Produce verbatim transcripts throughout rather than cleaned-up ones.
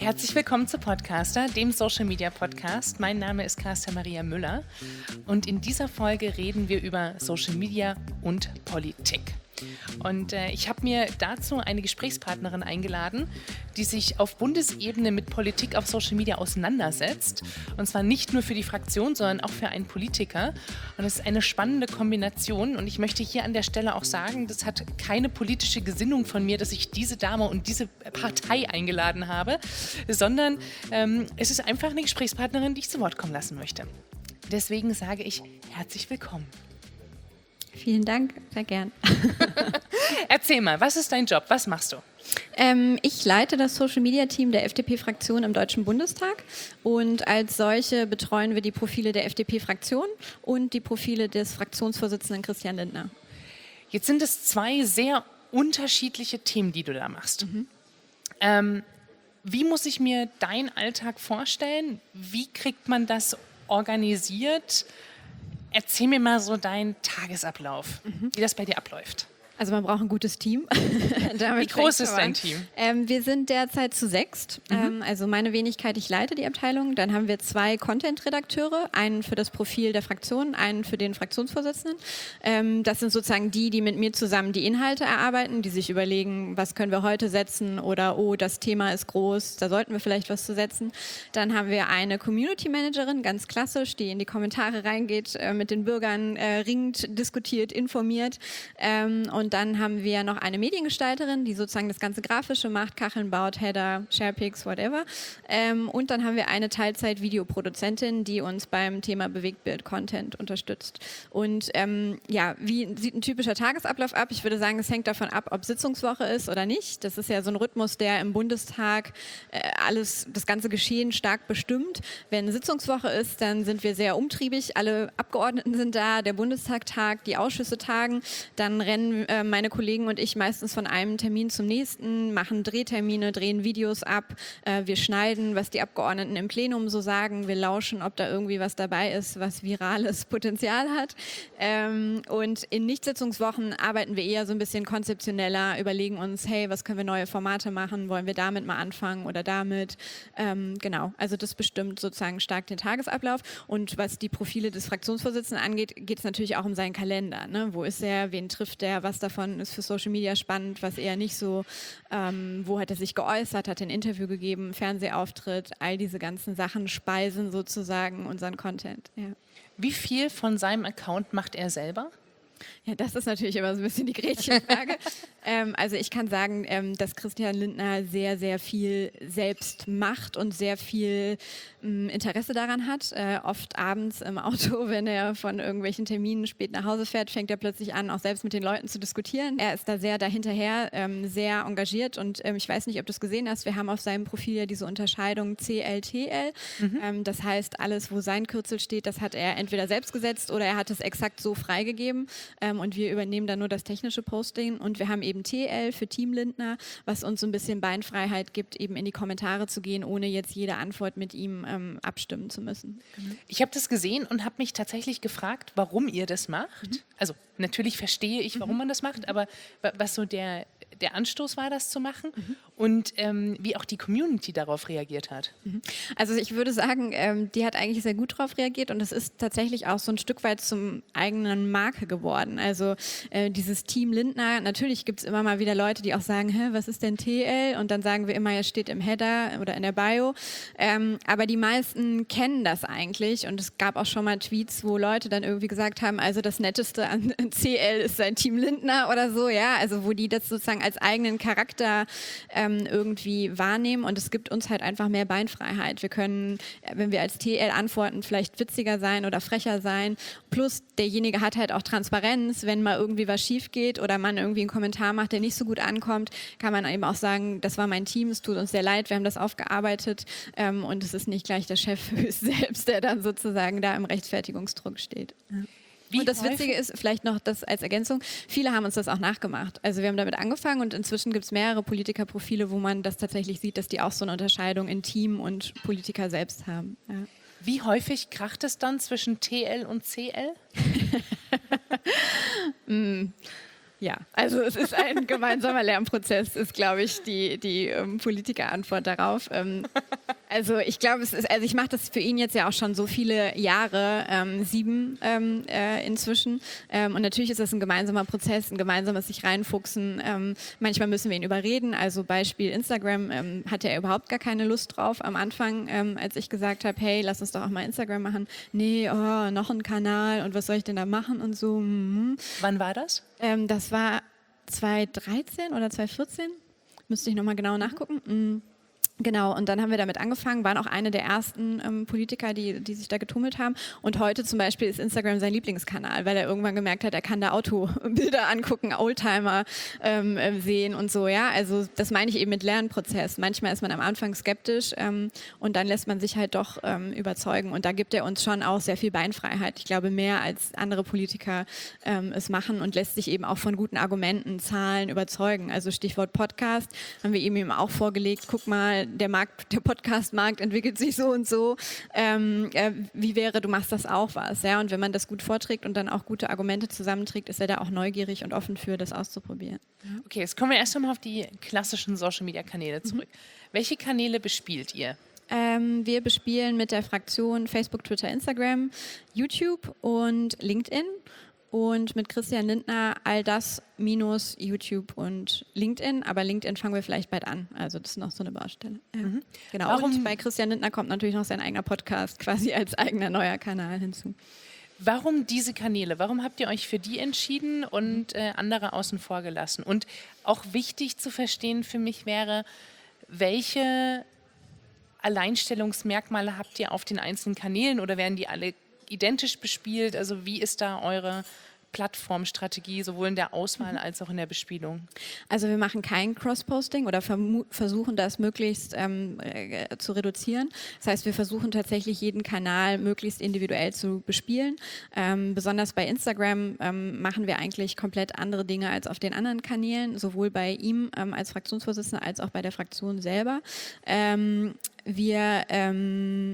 Herzlich willkommen zu Podcaster, dem Social Media Podcast. Mein Name ist Carsten Maria Müller und in dieser Folge reden wir über Social Media und Politik. Und äh, ich habe mir dazu eine Gesprächspartnerin eingeladen, die sich auf Bundesebene mit Politik auf Social Media auseinandersetzt. Und zwar nicht nur für die Fraktion, sondern auch für einen Politiker. Und es ist eine spannende Kombination. Und ich möchte hier an der Stelle auch sagen, das hat keine politische Gesinnung von mir, dass ich diese Dame und diese Partei eingeladen habe, sondern ähm, es ist einfach eine Gesprächspartnerin, die ich zu Wort kommen lassen möchte. Deswegen sage ich herzlich willkommen. Vielen Dank, sehr gern. Erzähl mal, was ist dein Job? Was machst du? Ähm, ich leite das Social-Media-Team der F D P-Fraktion im Deutschen Bundestag und als solche betreuen wir die Profile der F D P-Fraktion und die Profile des Fraktionsvorsitzenden Christian Lindner. Jetzt sind es zwei sehr unterschiedliche Themen, die du da machst. Mhm. Ähm, wie muss ich mir deinen Alltag vorstellen? Wie kriegt man das organisiert? Erzähl mir mal so deinen Tagesablauf, mhm. wie das bei dir abläuft. Also man braucht ein gutes Team. Wie groß ist dein Team? Ähm, wir sind derzeit zu sechst. Mhm. Ähm, also meine Wenigkeit, ich leite die Abteilung. Dann haben wir zwei Content-Redakteure, einen für das Profil der Fraktion, einen für den Fraktionsvorsitzenden. Ähm, das sind sozusagen die, die mit mir zusammen die Inhalte erarbeiten, die sich überlegen, was können wir heute setzen oder oh, das Thema ist groß, da sollten wir vielleicht was zu setzen. Dann haben wir eine Community-Managerin, ganz klassisch, die in die Kommentare reingeht, äh, mit den Bürgern äh, ringt, diskutiert, informiert. Ähm, und dann haben wir noch eine Mediengestalterin, die sozusagen das ganze Grafische macht, Kacheln baut, Header, Sharepics, whatever. Ähm, und dann haben wir eine Teilzeit-Videoproduzentin, die uns beim Thema Bewegtbild-Content unterstützt. Und ähm, ja, wie sieht ein typischer Tagesablauf ab? Ich würde sagen, es hängt davon ab, ob Sitzungswoche ist oder nicht. Das ist ja so ein Rhythmus, der im Bundestag äh, alles, das ganze Geschehen stark bestimmt. Wenn Sitzungswoche ist, dann sind wir sehr umtriebig. Alle Abgeordneten sind da, der Bundestag tagt, die Ausschüsse tagen. Dann rennen äh, meine Kollegen und ich meistens von einem Termin zum nächsten, machen Drehtermine, drehen Videos ab, äh, wir schneiden, was die Abgeordneten im Plenum so sagen, wir lauschen, ob da irgendwie was dabei ist, was virales Potenzial hat. Ähm, und in Nichtsitzungswochen arbeiten wir eher so ein bisschen konzeptioneller, überlegen uns, hey, was können wir neue Formate machen, wollen wir damit mal anfangen oder damit. Ähm, genau, also das bestimmt sozusagen stark den Tagesablauf. Und was die Profile des Fraktionsvorsitzenden angeht, geht es natürlich auch um seinen Kalender. Ne? Wo ist er, wen trifft er, was davon ist für Social Media spannend, was eher nicht so, ähm, wo hat er sich geäußert, hat er ein Interview gegeben, Fernsehauftritt, all diese ganzen Sachen speisen sozusagen unseren Content. Ja. Wie viel von seinem Account macht er selber? Ja, das ist natürlich immer so ein bisschen die Gretchenfrage. ähm, also ich kann sagen, ähm, dass Christian Lindner sehr, sehr viel selbst macht und sehr viel ähm, Interesse daran hat. Äh, oft abends im Auto, wenn er von irgendwelchen Terminen spät nach Hause fährt, fängt er plötzlich an, auch selbst mit den Leuten zu diskutieren. Er ist da sehr dahinterher, ähm, sehr engagiert und ähm, ich weiß nicht, ob du es gesehen hast, wir haben auf seinem Profil ja diese Unterscheidung C L T L. Mhm. Ähm, das heißt, alles, wo sein Kürzel steht, das hat er entweder selbst gesetzt oder er hat es exakt so freigegeben. Ähm, und wir übernehmen dann nur das technische Posting und wir haben eben T L für Team Lindner, was uns so ein bisschen Beinfreiheit gibt, eben in die Kommentare zu gehen, ohne jetzt jede Antwort mit ihm ähm, abstimmen zu müssen. Mhm. Ich habe das gesehen und habe mich tatsächlich gefragt, warum ihr das macht. Mhm. Also natürlich verstehe ich, warum mhm. man das macht, aber was so der, der Anstoß war, das zu machen mhm. und ähm, wie auch die Community darauf reagiert hat. Mhm. Also ich würde sagen, ähm, die hat eigentlich sehr gut darauf reagiert und es ist tatsächlich auch so ein Stück weit zum eigenen Marke geworden. Also äh, dieses Team Lindner, natürlich gibt es immer mal wieder Leute, die auch sagen, hä, was ist denn T L? Und dann sagen wir immer, es steht im Header oder in der Bio. Ähm, aber die meisten kennen das eigentlich und es gab auch schon mal Tweets, wo Leute dann irgendwie gesagt haben, also das Netteste an C L ist sein Team Lindner oder so, ja, also wo die das sozusagen als eigenen Charakter ähm, irgendwie wahrnehmen und es gibt uns halt einfach mehr Beinfreiheit. Wir können, wenn wir als T L antworten, vielleicht witziger sein oder frecher sein, plus derjenige hat halt auch Transparenz, wenn mal irgendwie was schief geht oder man irgendwie einen Kommentar macht, der nicht so gut ankommt, kann man eben auch sagen, das war mein Team, es tut uns sehr leid, wir haben das aufgearbeitet ähm, und es ist nicht gleich der Chef selbst, der dann sozusagen da im Rechtfertigungsdruck steht. Ja. Wie und das häufig? Witzige ist, vielleicht noch das als Ergänzung, viele haben uns das auch nachgemacht. Also wir haben damit angefangen und inzwischen gibt es mehrere Politikerprofile, wo man das tatsächlich sieht, dass die auch so eine Unterscheidung in Team und Politiker selbst haben. Ja. Wie häufig kracht es dann zwischen T L und C L? mm. Ja, also es ist ein gemeinsamer Lernprozess, ist, glaube ich, die, die ähm, Politikerantwort darauf. Ähm, also ich glaube, es ist, also ich mache das für ihn jetzt ja auch schon so viele Jahre, ähm, sieben ähm, äh, inzwischen. Ähm, und natürlich ist das ein gemeinsamer Prozess, ein gemeinsames sich reinfuchsen. Ähm, manchmal müssen wir ihn überreden. Also Beispiel Instagram ähm, hatte er überhaupt gar keine Lust drauf am Anfang, ähm, als ich gesagt habe, hey, lass uns doch auch mal Instagram machen. Nee, oh, noch ein Kanal und was soll ich denn da machen und so. Mhm. Wann war das? Ähm, das war zweitausenddreizehn oder zweitausendvierzehn, müsste ich nochmal genau nachgucken. Mhm. Genau, und dann haben wir damit angefangen, waren auch eine der ersten ähm, Politiker, die, die sich da getummelt haben. Und heute zum Beispiel ist Instagram sein Lieblingskanal, weil er irgendwann gemerkt hat, er kann da Autobilder angucken, Oldtimer ähm, sehen und so. Ja, also das meine ich eben mit Lernprozess. Manchmal ist man am Anfang skeptisch ähm, und dann lässt man sich halt doch ähm, überzeugen. Und da gibt er uns schon auch sehr viel Beinfreiheit. Ich glaube, mehr als andere Politiker ähm, es machen und lässt sich eben auch von guten Argumenten, Zahlen überzeugen. Also Stichwort Podcast haben wir ihm eben auch vorgelegt, guck mal, der Markt, der Podcast-Markt entwickelt sich so und so. Ähm, äh, wie wäre, du machst das auch was? Ja? Und wenn man das gut vorträgt und dann auch gute Argumente zusammenträgt, ist er da auch neugierig und offen für, das auszuprobieren. Okay, jetzt kommen wir erst einmal auf die klassischen Social-Media-Kanäle zurück. Mhm. Welche Kanäle bespielt ihr? Ähm, wir bespielen mit der Fraktion Facebook, Twitter, Instagram, YouTube und LinkedIn. Und mit Christian Lindner all das minus YouTube und LinkedIn. Aber LinkedIn fangen wir vielleicht bald an. Also das ist noch so eine Baustelle. Ja. Mhm. Genau. Warum? Und bei Christian Lindner kommt natürlich noch sein eigener Podcast quasi als eigener neuer Kanal hinzu. Warum diese Kanäle? Warum habt ihr euch für die entschieden und äh, andere außen vor gelassen? Und auch wichtig zu verstehen für mich wäre, welche Alleinstellungsmerkmale habt ihr auf den einzelnen Kanälen oder werden die alle identisch bespielt? Also wie ist da eure Plattformstrategie, sowohl in der Auswahl als auch in der Bespielung? Also wir machen kein Cross-Posting oder versuchen das möglichst ähm, äh, zu reduzieren. Das heißt, wir versuchen tatsächlich jeden Kanal möglichst individuell zu bespielen. Ähm, besonders bei Instagram ähm, machen wir eigentlich komplett andere Dinge als auf den anderen Kanälen, sowohl bei ihm ähm, als Fraktionsvorsitzender als auch bei der Fraktion selber. Ähm, wir ähm,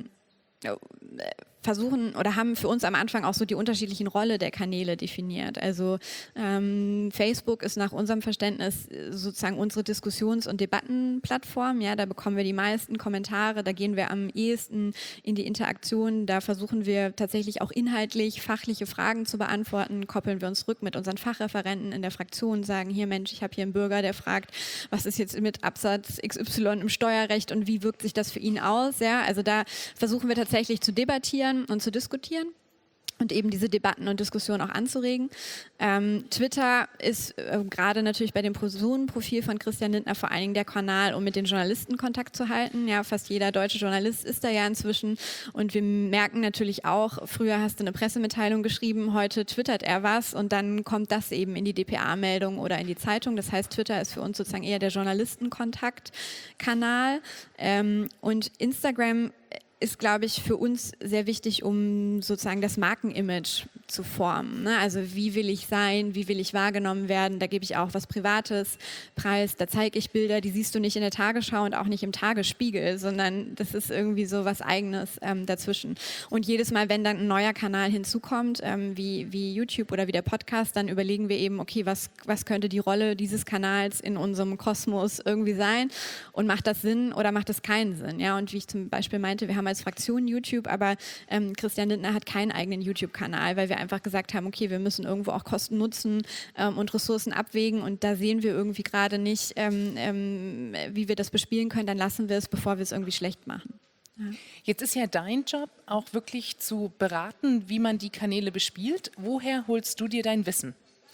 versuchen oder haben für uns am Anfang auch so die unterschiedlichen Rolle der Kanäle definiert. Also ähm, Facebook ist nach unserem Verständnis sozusagen unsere Diskussions- und Debattenplattform. Ja, da bekommen wir die meisten Kommentare, da gehen wir am ehesten in die Interaktion, da versuchen wir tatsächlich auch inhaltlich fachliche Fragen zu beantworten, koppeln wir uns rück mit unseren Fachreferenten in der Fraktion, sagen, hier Mensch, ich habe hier einen Bürger, der fragt, was ist jetzt mit Absatz X Y im Steuerrecht und wie wirkt sich das für ihn aus? Ja, also da versuchen wir tatsächlich zu debattieren und zu diskutieren und eben diese Debatten und Diskussionen auch anzuregen. Ähm, Twitter ist äh, gerade natürlich bei dem Personenprofil von Christian Lindner vor allen Dingen der Kanal, um mit den Journalisten Kontakt zu halten. Ja, fast jeder deutsche Journalist ist da ja inzwischen und wir merken natürlich auch, früher hast du eine Pressemitteilung geschrieben, heute twittert er was und dann kommt das eben in die D P A-Meldung oder in die Zeitung. Das heißt, Twitter ist für uns sozusagen eher der Journalistenkontaktkanal ähm, und Instagram ist, glaube ich, für uns sehr wichtig, um sozusagen das Markenimage zu formen. Ne? Also wie will ich sein, wie will ich wahrgenommen werden, da gebe ich auch was Privates preis, da zeige ich Bilder, die siehst du nicht in der Tagesschau und auch nicht im Tagesspiegel, sondern das ist irgendwie so was Eigenes ähm, dazwischen. Und jedes Mal, wenn dann ein neuer Kanal hinzukommt, ähm, wie, wie YouTube oder wie der Podcast, dann überlegen wir eben, okay, was, was könnte die Rolle dieses Kanals in unserem Kosmos irgendwie sein und macht das Sinn oder macht das keinen Sinn? Ja? Und wie ich zum Beispiel meinte, wir haben als Fraktion YouTube, aber ähm, Christian Lindner hat keinen eigenen YouTube-Kanal, weil wir einfach gesagt haben, okay, wir müssen irgendwo auch Kosten nutzen ähm, und Ressourcen abwägen und da sehen wir irgendwie gerade nicht, ähm, ähm, wie wir das bespielen können, dann lassen wir es, bevor wir es irgendwie schlecht machen. Ja. Jetzt ist ja dein Job auch wirklich zu beraten, wie man die Kanäle bespielt. Woher holst du dir dein Wissen?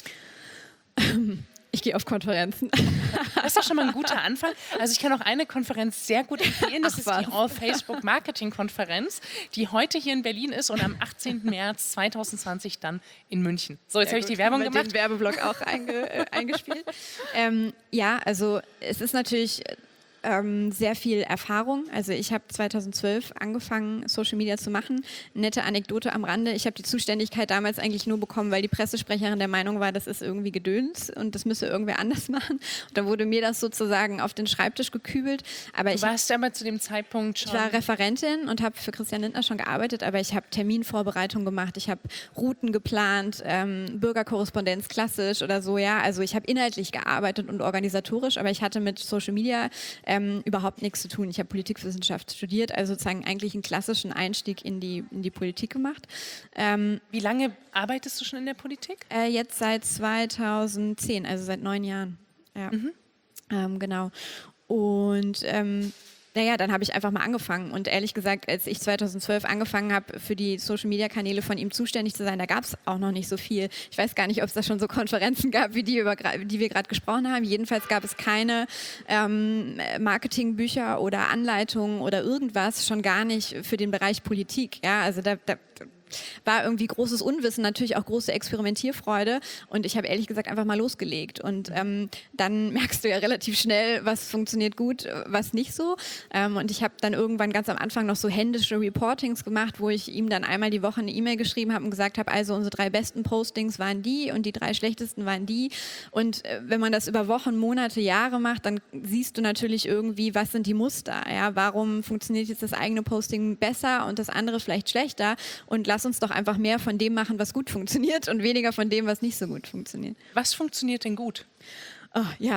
Ich gehe auf Konferenzen. Das ist doch schon mal ein guter Anfang. Also ich kann auch eine Konferenz sehr gut empfehlen. Das Ach, ist was? die All-Facebook-Marketing-Konferenz, die heute hier in Berlin ist und am achtzehnten März zweitausendzwanzig dann in München. So, jetzt habe ich die Werbung mit gemacht. Den Werbeblock auch einge, äh, eingespielt. ähm, ja, also es ist natürlich ähm, sehr viel Erfahrung. Also ich habe zweitausendzwölf angefangen, Social Media zu machen. Nette Anekdote am Rande. Ich habe die Zuständigkeit damals eigentlich nur bekommen, weil die Pressesprecherin der Meinung war, das ist irgendwie Gedöns und das müsse irgendwer anders machen. Und dann wurde mir das sozusagen auf den Schreibtisch gekübelt. Aber du ich warst aber zu dem Zeitpunkt schon... Ich war Referentin und habe für Christian Lindner schon gearbeitet, aber ich habe Terminvorbereitung gemacht, ich habe Routen geplant, ähm, Bürgerkorrespondenz klassisch oder so, ja. Also ich habe inhaltlich gearbeitet und organisatorisch, aber ich hatte mit Social Media ähm, überhaupt nichts zu tun. Ich habe Politikwissenschaft studiert, also sozusagen eigentlich einen klassischen Einstieg in die, in die Politik gemacht. Ähm, Wie lange arbeitest du schon in der Politik? äh, jetzt seit zweitausendzehn, also seit neun Jahren. Ja. Mhm. Ähm, genau. Und ähm, naja, dann habe ich einfach mal angefangen. Und ehrlich gesagt, als ich zweitausendzwölf angefangen habe, für die Social-Media-Kanäle von ihm zuständig zu sein, da gab es auch noch nicht so viel. Ich weiß gar nicht, ob es da schon so Konferenzen gab, wie die, über, die wir gerade gesprochen haben. Jedenfalls gab es keine ähm, Marketingbücher oder Anleitungen oder irgendwas, schon gar nicht für den Bereich Politik. Ja, also da... da war irgendwie großes Unwissen, natürlich auch große Experimentierfreude und ich habe ehrlich gesagt einfach mal losgelegt und ähm, dann merkst du ja relativ schnell, was funktioniert gut, was nicht so ähm, und ich habe dann irgendwann ganz am Anfang noch so händische Reportings gemacht, wo ich ihm dann einmal die Woche eine E-Mail geschrieben habe und gesagt habe, also unsere drei besten Postings waren die und die drei schlechtesten waren die und äh, wenn man das über Wochen, Monate, Jahre macht, dann siehst du natürlich irgendwie, was sind die Muster, ja, warum funktioniert jetzt das eigene Posting besser und das andere vielleicht schlechter und lass uns doch einfach mehr von dem machen, was gut funktioniert und weniger von dem, was nicht so gut funktioniert. Was funktioniert denn gut? Oh, ja,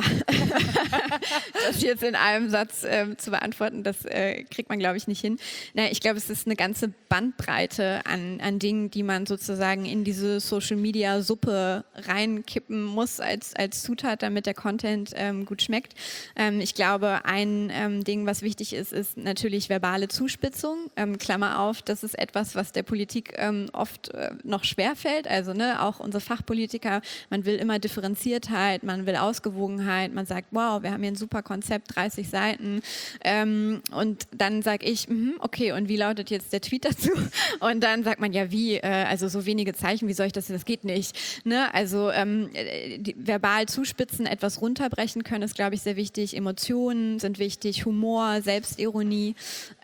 das jetzt in einem Satz äh, zu beantworten, das äh, kriegt man, glaube ich, nicht hin. Na, ich glaube, es ist eine ganze Bandbreite an, an Dingen, die man sozusagen in diese Social-Media-Suppe reinkippen muss als, als Zutat, damit der Content ähm, gut schmeckt. Ähm, ich glaube, ein ähm, Ding, was wichtig ist, ist natürlich verbale Zuspitzung. Ähm, Klammer auf, das ist etwas, was der Politik ähm, oft äh, noch schwerfällt. Also ne, auch unsere Fachpolitiker, man will immer Differenziertheit, man will Ausgewogenheit, man sagt, wow, wir haben hier ein super Konzept, dreißig Seiten ähm, und dann sage ich, mm, okay, und wie lautet jetzt der Tweet dazu? Und dann sagt man, ja wie, äh, also so wenige Zeichen, wie soll ich das, das geht nicht. Ne? Also ähm, die, verbal zuspitzen, etwas runterbrechen können, ist, glaube ich, sehr wichtig. Emotionen sind wichtig, Humor, Selbstironie,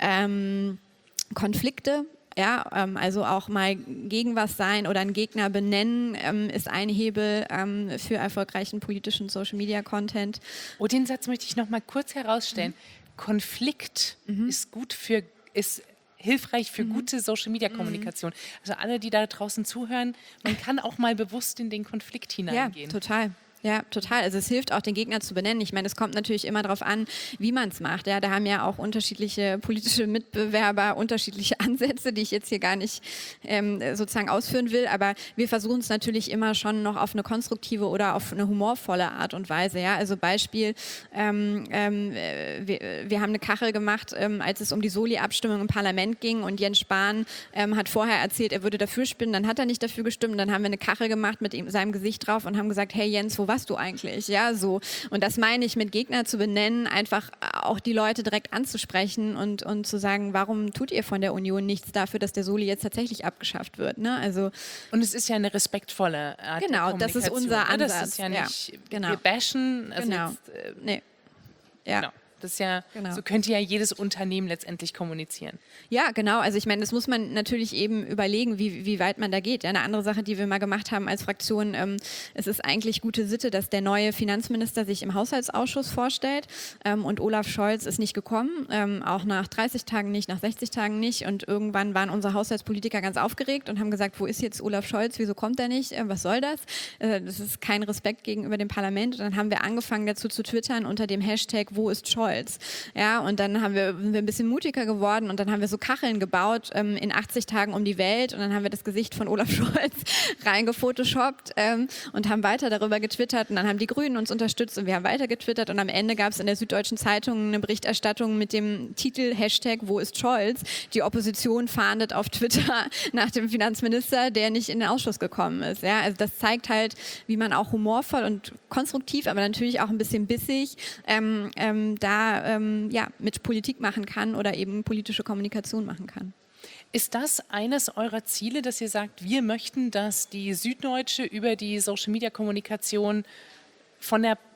ähm, Konflikte. Ja, ähm, also auch mal gegen was sein oder einen Gegner benennen ähm, ist ein Hebel ähm, für erfolgreichen politischen Social-Media-Content. Oh, den Satz möchte ich noch mal kurz herausstellen. Mhm. Konflikt mhm. ist gut für, ist hilfreich für mhm. gute Social-Media-Kommunikation. Mhm. Also alle, die da draußen zuhören, man kann auch mal bewusst in den Konflikt hineingehen. Ja, total. Ja, total. Also es hilft auch, den Gegner zu benennen. Ich meine, es kommt natürlich immer darauf an, wie man es macht. Ja, da haben ja auch unterschiedliche politische Mitbewerber unterschiedliche Ansätze, die ich jetzt hier gar nicht ähm, sozusagen ausführen will. Aber wir versuchen es natürlich immer schon noch auf eine konstruktive oder auf eine humorvolle Art und Weise. Ja, also Beispiel, ähm, ähm, wir, wir haben eine Kachel gemacht, ähm, als es um die Soli-Abstimmung im Parlament ging und Jens Spahn ähm, hat vorher erzählt, er würde dafür stimmen, dann hat er nicht dafür gestimmt. Dann haben wir eine Kachel gemacht mit ihm, seinem Gesicht drauf und haben gesagt, hey Jens, wo warst du eigentlich? Ja, so. Und das meine ich mit Gegner zu benennen, einfach auch die Leute direkt anzusprechen und, und zu sagen, warum tut ihr von der Union nichts dafür, dass der Soli jetzt tatsächlich abgeschafft wird? Ne? Also, und es ist ja eine respektvolle Art genau, der das ist unser ne? Ansatz. Das ist ja nicht, ja, genau. wir bashen. Also genau. Jetzt, äh, nee. Ja. Genau. Das ist ja, genau. So könnte ja jedes Unternehmen letztendlich kommunizieren. Ja, genau. Also ich meine, das muss man natürlich eben überlegen, wie, wie weit man da geht. Ja, eine andere Sache, die wir mal gemacht haben als Fraktion, ähm, es ist eigentlich gute Sitte, dass der neue Finanzminister sich im Haushaltsausschuss vorstellt ähm, und Olaf Scholz ist nicht gekommen, ähm, auch nach dreißig Tagen nicht, nach sechzig Tagen nicht und irgendwann waren unsere Haushaltspolitiker ganz aufgeregt und haben gesagt, wo ist jetzt Olaf Scholz, wieso kommt er nicht, äh, was soll das? Äh, das ist kein Respekt gegenüber dem Parlament und dann haben wir angefangen dazu zu twittern unter dem Hashtag, wo ist Scholz? Ja, und dann haben wir, sind wir ein bisschen mutiger geworden und dann haben wir so Kacheln gebaut ähm, in achtzig Tagen um die Welt und dann haben wir das Gesicht von Olaf Scholz reingefotoshoppt ähm, und haben weiter darüber getwittert und dann haben die Grünen uns unterstützt und wir haben weiter getwittert und am Ende gab es in der Süddeutschen Zeitung eine Berichterstattung mit dem Titel Hashtag wo ist Scholz? Die Opposition fahndet auf Twitter nach dem Finanzminister, der nicht in den Ausschuss gekommen ist. Ja, also das zeigt halt, wie man auch humorvoll und konstruktiv, aber natürlich auch ein bisschen bissig ähm, ähm, da ähm, ja, mit Politik machen kann oder eben politische Kommunikation machen kann. Ist das eines eurer Ziele, dass ihr sagt, wir möchten, dass die Süddeutsche über die Social-Media-Kommunikation von der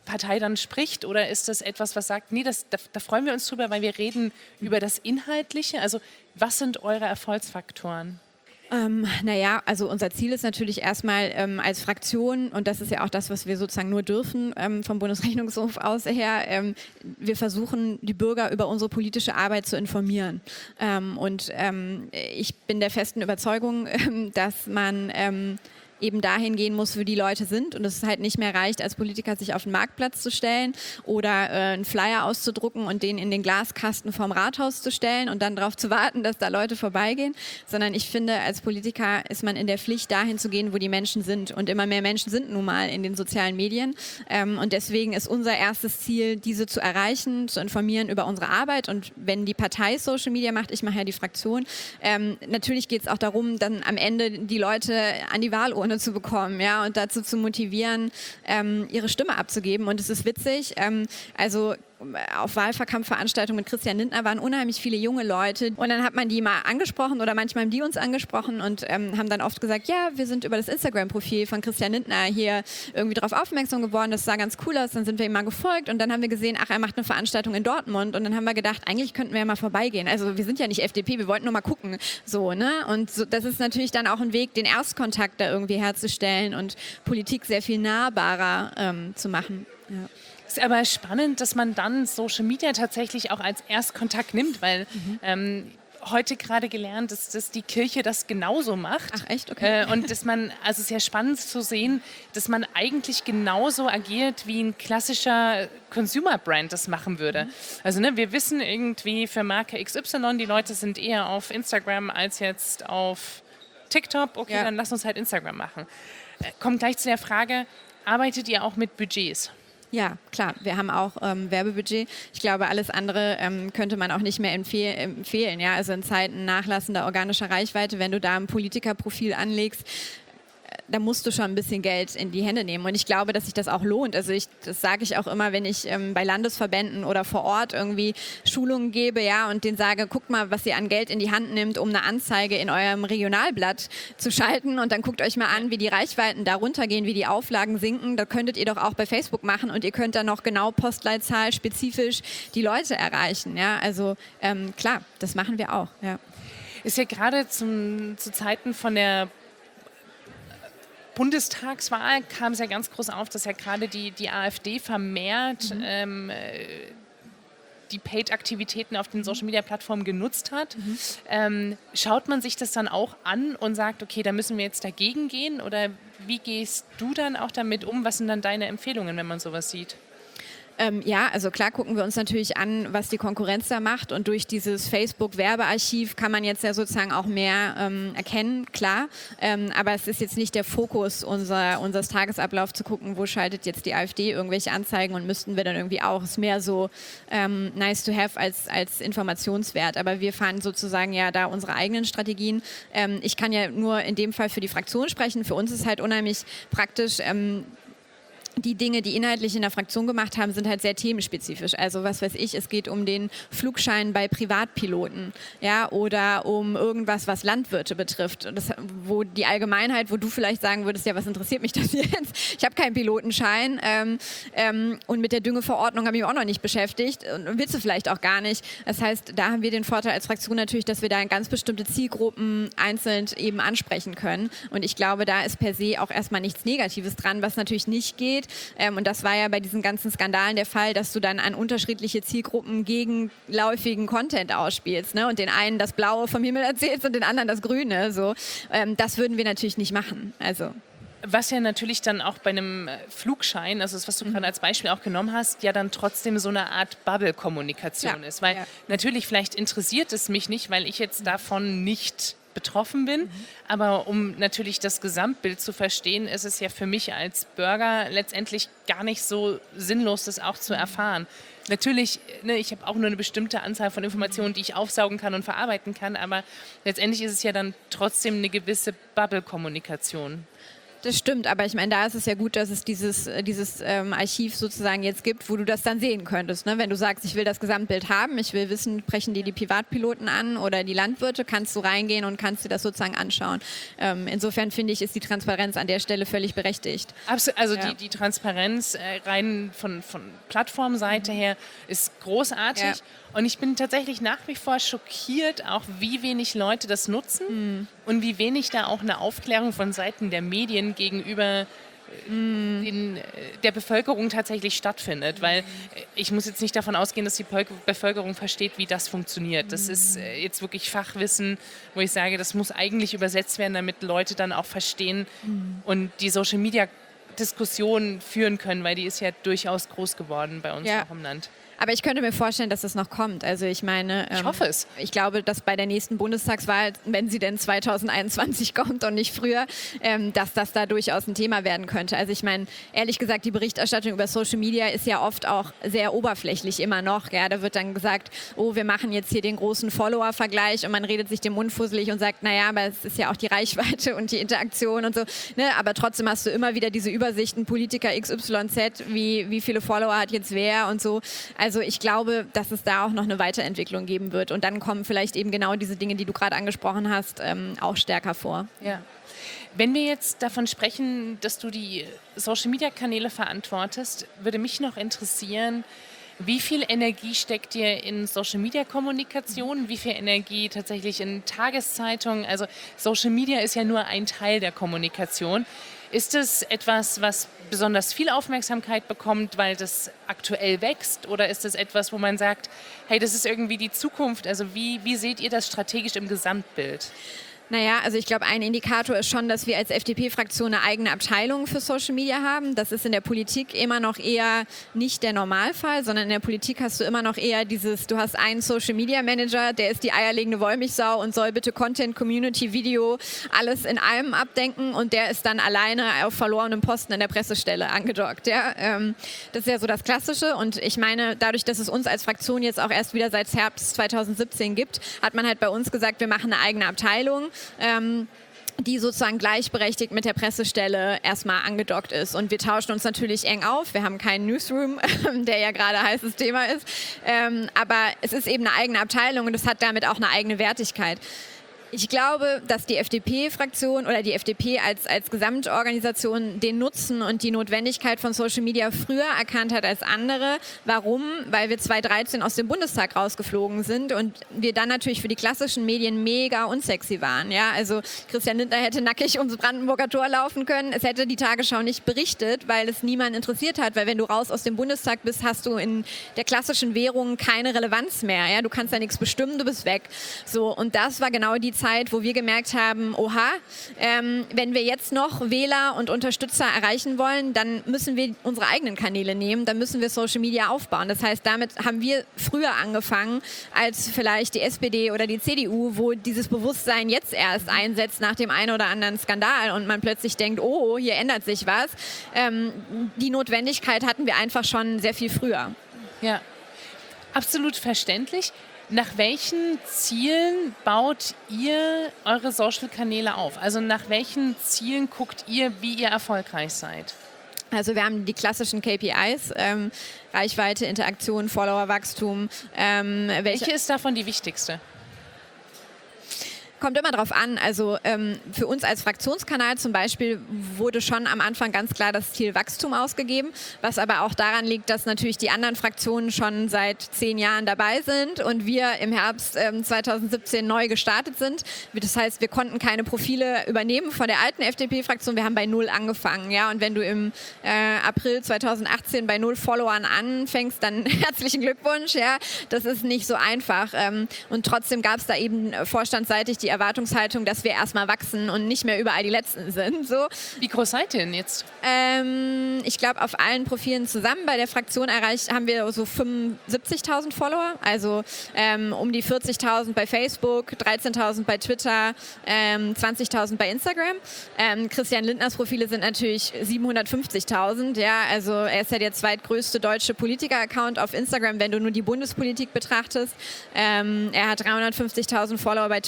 Partei dann spricht, oder ist das etwas, was sagt, nee, das, da, da freuen wir uns drüber, weil wir reden über das Inhaltliche? Also was sind eure Erfolgsfaktoren? Ähm, naja, also unser Ziel ist natürlich erstmal ähm, als Fraktion, und das ist ja auch das, was wir sozusagen nur dürfen ähm, vom Bundesrechnungshof aus her, ähm, wir versuchen, die Bürger über unsere politische Arbeit zu informieren. Ähm, und ähm, ich bin der festen Überzeugung, ähm, dass man ähm, eben dahin gehen muss, wo die Leute sind, und es halt nicht mehr reicht, als Politiker sich auf den Marktplatz zu stellen oder äh, einen Flyer auszudrucken und den in den Glaskasten vorm Rathaus zu stellen und dann darauf zu warten, dass da Leute vorbeigehen, sondern ich finde, als Politiker ist man in der Pflicht, dahin zu gehen, wo die Menschen sind, und immer mehr Menschen sind nun mal in den sozialen Medien, ähm, und deswegen ist unser erstes Ziel, diese zu erreichen, zu informieren über unsere Arbeit, und wenn die Partei Social Media macht, ich mache ja die Fraktion, ähm, natürlich geht es auch darum, dann am Ende die Leute an die Wahlurne zu bekommen, ja, und dazu zu motivieren, ähm, ihre Stimme abzugeben. Und es ist witzig, ähm, also auf Wahlverkampfveranstaltungen mit Christian Lindner waren unheimlich viele junge Leute, und dann hat man die mal angesprochen oder manchmal haben die uns angesprochen und ähm, haben dann oft gesagt, ja, wir sind über das Instagram-Profil von Christian Lindner hier irgendwie darauf aufmerksam geworden, das sah ganz cool aus, dann sind wir ihm mal gefolgt, und dann haben wir gesehen, ach, er macht eine Veranstaltung in Dortmund, und dann haben wir gedacht, eigentlich könnten wir ja mal vorbeigehen. Also wir sind ja nicht F D P, wir wollten nur mal gucken, so, ne? Und so, das ist natürlich dann auch ein Weg, den Erstkontakt da irgendwie herzustellen und Politik sehr viel nahbarer ähm, zu machen. Ja. Ist aber spannend, dass man dann Social Media tatsächlich auch als Erstkontakt nimmt, weil mhm. ähm, heute gerade gelernt, dass, dass die Kirche das genauso macht. Ach echt? Okay. Äh, und dass man, also sehr spannend zu sehen, dass man eigentlich genauso agiert, wie ein klassischer Consumer-Brand das machen würde. Mhm. Also ne, wir wissen irgendwie für Marke X Y, die Leute sind eher auf Instagram als jetzt auf TikTok. Okay, ja. Dann lass uns halt Instagram machen. Äh, kommt gleich zu der Frage, arbeitet ihr auch mit Budgets? Ja, klar. Wir haben auch ähm, Werbebudget. Ich glaube, alles andere ähm, könnte man auch nicht mehr empfehl- empfehlen. Ja? Also in Zeiten nachlassender organischer Reichweite, wenn du da ein Politikerprofil anlegst, da musst du schon ein bisschen Geld in die Hände nehmen. Und ich glaube, dass sich das auch lohnt. Also ich, das sage ich auch immer, wenn ich ähm, bei Landesverbänden oder vor Ort irgendwie Schulungen gebe, ja, und denen sage, guckt mal, was ihr an Geld in die Hand nimmt, um eine Anzeige in eurem Regionalblatt zu schalten, und dann guckt euch mal an, wie die Reichweiten da runtergehen, wie die Auflagen sinken. Da könntet ihr doch auch bei Facebook machen, und ihr könnt dann noch genau Postleitzahl spezifisch die Leute erreichen. Ja, also ähm, klar, das machen wir auch. Ja. Ist ja gerade zum, zu Zeiten von der Bundestagswahl kam es ja ganz groß auf, dass ja gerade die, die AfD vermehrt mhm. ähm, die Paid-Aktivitäten auf den Social-Media-Plattformen genutzt hat. Mhm. Ähm, schaut man sich das dann auch an und sagt, okay, da müssen wir jetzt dagegen gehen? Oder wie gehst du dann auch damit um? Was sind dann deine Empfehlungen, wenn man sowas sieht? Ähm, ja, also klar gucken wir uns natürlich an, was die Konkurrenz da macht, und durch dieses Facebook-Werbearchiv kann man jetzt ja sozusagen auch mehr ähm, erkennen, klar, ähm, aber es ist jetzt nicht der Fokus unser, unseres Tagesablaufs zu gucken, wo schaltet jetzt die AfD irgendwelche Anzeigen, und müssten wir dann irgendwie auch, ist mehr so ähm, nice to have als, als Informationswert, aber wir fahren sozusagen ja da unsere eigenen Strategien. Ähm, ich kann ja nur in dem Fall für die Fraktion sprechen, für uns ist halt unheimlich praktisch, ähm, die Dinge, die inhaltlich in der Fraktion gemacht haben, sind halt sehr themenspezifisch. Also was weiß ich, es geht um den Flugschein bei Privatpiloten, ja, oder um irgendwas, was Landwirte betrifft. Das, wo die Allgemeinheit, wo du vielleicht sagen würdest, ja, was interessiert mich das jetzt? Ich habe keinen Pilotenschein ähm, ähm, und mit der Düngeverordnung habe ich mich auch noch nicht beschäftigt und willst du vielleicht auch gar nicht. Das heißt, da haben wir den Vorteil als Fraktion natürlich, dass wir da ganz bestimmte Zielgruppen einzeln eben ansprechen können. Und ich glaube, da ist per se auch erstmal nichts Negatives dran, was natürlich nicht geht. Ähm, und das war ja bei diesen ganzen Skandalen der Fall, dass du dann an unterschiedliche Zielgruppen gegenläufigen Content ausspielst, ne? Und den einen das Blaue vom Himmel erzählst und den anderen das Grüne. So. Ähm, das würden wir natürlich nicht machen. Also. Was ja natürlich dann auch bei einem Flugschein, also das, was du mhm. gerade als Beispiel auch genommen hast, ja dann trotzdem so eine Art Bubble-Kommunikation ja. ist. Weil ja. natürlich, vielleicht interessiert es mich nicht, weil ich jetzt davon nicht betroffen bin, mhm. aber um natürlich das Gesamtbild zu verstehen, ist es ja für mich als Bürger letztendlich gar nicht so sinnlos, das auch zu erfahren. Natürlich, ne, ich habe auch nur eine bestimmte Anzahl von Informationen, die ich aufsaugen kann und verarbeiten kann, aber letztendlich ist es ja dann trotzdem eine gewisse Bubble-Kommunikation. Das stimmt, aber ich meine, da ist es ja gut, dass es dieses, dieses ähm, Archiv sozusagen jetzt gibt, wo du das dann sehen könntest. Ne? Wenn du sagst, ich will das Gesamtbild haben, ich will wissen, sprechen die die Privatpiloten an oder die Landwirte, kannst du reingehen und kannst dir das sozusagen anschauen. Ähm, insofern finde ich, ist die Transparenz an der Stelle völlig berechtigt. Absolut, also ja. die, die Transparenz äh, rein von, von Plattformseite her ist großartig. Ja. Und ich bin tatsächlich nach wie vor schockiert, auch wie wenig Leute das nutzen mhm. und wie wenig da auch eine Aufklärung von Seiten der Medien gegenüber mm. den, der Bevölkerung tatsächlich stattfindet. Weil ich muss jetzt nicht davon ausgehen, dass die Bevölkerung versteht, wie das funktioniert. Das mm. ist jetzt wirklich Fachwissen, wo ich sage, das muss eigentlich übersetzt werden, damit Leute dann auch verstehen mm. und die Social-Media-Diskussion führen können, weil die ist ja durchaus groß geworden bei uns ja. auch im Land. Aber ich könnte mir vorstellen, dass es noch kommt. Also ich meine, ähm, ich hoffe es. Ich glaube, dass bei der nächsten Bundestagswahl, wenn sie denn zwanzig einundzwanzig kommt und nicht früher, ähm, dass das da durchaus ein Thema werden könnte. Also ich meine, ehrlich gesagt, die Berichterstattung über Social Media ist ja oft auch sehr oberflächlich immer noch. Ja, da wird dann gesagt, oh, wir machen jetzt hier den großen Follower-Vergleich und man redet sich den Mund fusselig und sagt, naja, aber es ist ja auch die Reichweite und die Interaktion und so. Ne? Aber trotzdem hast du immer wieder diese Übersichten, Politiker X Y Z, wie, wie viele Follower hat jetzt wer und so. Also Also ich glaube, dass es da auch noch eine Weiterentwicklung geben wird. Und dann kommen vielleicht eben genau diese Dinge, die du gerade angesprochen hast, ähm, auch stärker vor. Ja. Wenn wir jetzt davon sprechen, dass du die Social-Media-Kanäle verantwortest, würde mich noch interessieren, wie viel Energie steckt dir in Social-Media-Kommunikation? Wie viel Energie tatsächlich in Tageszeitungen? Also Social Media ist ja nur ein Teil der Kommunikation. Ist es etwas, was besonders viel Aufmerksamkeit bekommt, weil das aktuell wächst? Oder ist es etwas, wo man sagt, hey, das ist irgendwie die Zukunft? Also wie, wie seht ihr das strategisch im Gesamtbild? Naja, also ich glaube, ein Indikator ist schon, dass wir als F D P-Fraktion eine eigene Abteilung für Social Media haben. Das ist in der Politik immer noch eher nicht der Normalfall, sondern in der Politik hast du immer noch eher dieses, du hast einen Social Media Manager, der ist die eierlegende Wollmilchsau und soll bitte Content, Community, Video, alles in allem abdenken und der ist dann alleine auf verlorenem Posten in der Pressestelle angedockt. Ja? Ähm, das ist ja so das Klassische und ich meine, dadurch, dass es uns als Fraktion jetzt auch erst wieder seit Herbst zweitausendsiebzehn gibt, hat man halt bei uns gesagt, wir machen eine eigene Abteilung, Ähm, die sozusagen gleichberechtigt mit der Pressestelle erstmal angedockt ist. Und wir tauschen uns natürlich eng auf. Wir haben keinen Newsroom, der ja gerade heißes Thema ist. Ähm, aber es ist eben eine eigene Abteilung und es hat damit auch eine eigene Wertigkeit. Ich glaube, dass die F D P-Fraktion oder die F D P als, als Gesamtorganisation den Nutzen und die Notwendigkeit von Social Media früher erkannt hat als andere. Warum? Weil wir zweitausenddreizehn aus dem Bundestag rausgeflogen sind und wir dann natürlich für die klassischen Medien mega unsexy waren. Ja? Also Christian Lindner hätte nackig ums Brandenburger Tor laufen können. Es hätte die Tagesschau nicht berichtet, weil es niemand interessiert hat. Weil wenn du raus aus dem Bundestag bist, hast du in der klassischen Währung keine Relevanz mehr. Ja? Du kannst ja nichts bestimmen, du bist weg. So, und das war genau die Zeit, wo wir gemerkt haben, oha, ähm, wenn wir jetzt noch Wähler und Unterstützer erreichen wollen, dann müssen wir unsere eigenen Kanäle nehmen, dann müssen wir Social Media aufbauen. Das heißt, damit haben wir früher angefangen als vielleicht die S P D oder die C D U, wo dieses Bewusstsein jetzt erst einsetzt nach dem einen oder anderen Skandal und man plötzlich denkt, oh, hier ändert sich was. Ähm, die Notwendigkeit hatten wir einfach schon sehr viel früher. Ja, absolut verständlich. Nach welchen Zielen baut ihr eure Social-Kanäle auf? Also nach welchen Zielen guckt ihr, wie ihr erfolgreich seid? Also wir haben die klassischen K P Is, ähm, Reichweite, Interaktion, Followerwachstum. Ähm, welche, welche ist davon die wichtigste? Kommt immer drauf an. Also ähm, für uns als Fraktionskanal zum Beispiel wurde schon am Anfang ganz klar das Ziel Wachstum ausgegeben, was aber auch daran liegt, dass natürlich die anderen Fraktionen schon seit zehn Jahren dabei sind und wir im Herbst ähm, zweitausendsiebzehn neu gestartet sind. Das heißt, wir konnten keine Profile übernehmen von der alten F D P-Fraktion. Wir haben bei null angefangen. Ja? Und wenn du im äh, April zweitausendachtzehn bei null Followern anfängst, dann herzlichen Glückwunsch. Ja? Das ist nicht so einfach. Ähm, und trotzdem gab es da eben vorstandsseitig die Erwartungshaltung, dass wir erstmal wachsen und nicht mehr überall die Letzten sind. So. Wie groß seid ihr denn jetzt? Ähm, ich glaube, auf allen Profilen zusammen bei der Fraktion erreicht haben wir so fünfundsiebzigtausend Follower, also ähm, um die vierzigtausend bei Facebook, dreizehntausend bei Twitter, ähm, zwanzigtausend bei Instagram. Ähm, Christian Lindners Profile sind natürlich siebenhundertfünfzigtausend. Ja, also er ist ja der zweitgrößte deutsche Politiker-Account auf Instagram, wenn du nur die Bundespolitik betrachtest. Ähm, er hat dreihundertfünfzigtausend Follower bei Twitter, zweihundertfünfzigtausend